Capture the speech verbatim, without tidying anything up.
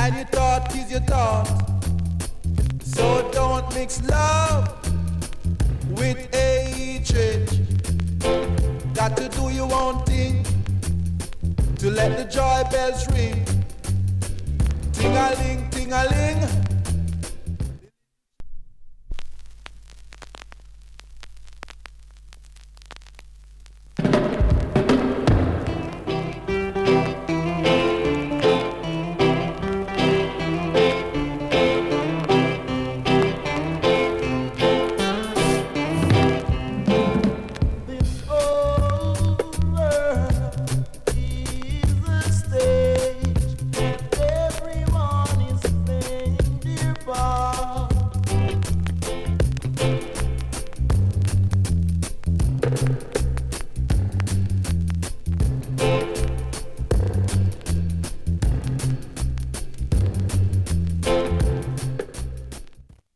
and your thought is your thought. So don't mix love with hatred. Got to do your own thing to let the joy bells ring. Ting-a-ling, ting-a-ling.